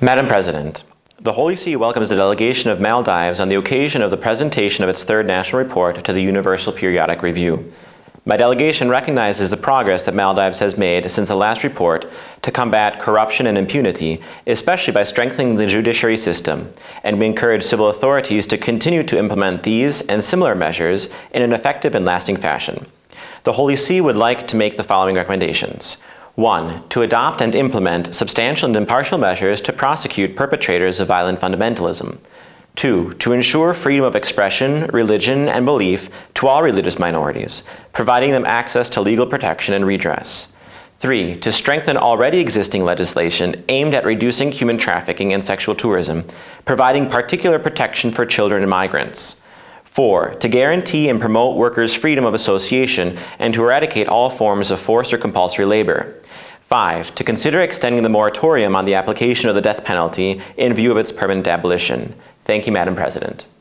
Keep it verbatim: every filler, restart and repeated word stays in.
Madam President, the Holy See welcomes the delegation of Maldives on the occasion of the presentation of its third national report to the Universal Periodic Review. My delegation recognizes the progress that Maldives has made since the last report to combat corruption and impunity, especially by strengthening the judiciary system, and we encourage civil authorities to continue to implement these and similar measures in an effective and lasting fashion. The Holy See would like to make the following recommendations. One, to adopt and implement substantial and impartial measures to prosecute perpetrators of violent fundamentalism. Two, to ensure freedom of expression, religion, and belief to all religious minorities, providing them access to legal protection and redress. Three, to strengthen already existing legislation aimed at reducing human trafficking and sexual tourism, providing particular protection for children and migrants. Four, to guarantee and promote workers' freedom of association and to eradicate all forms of forced or compulsory labor. Five, to consider extending the moratorium on the application of the death penalty in view of its permanent abolition. Thank you, Madam President.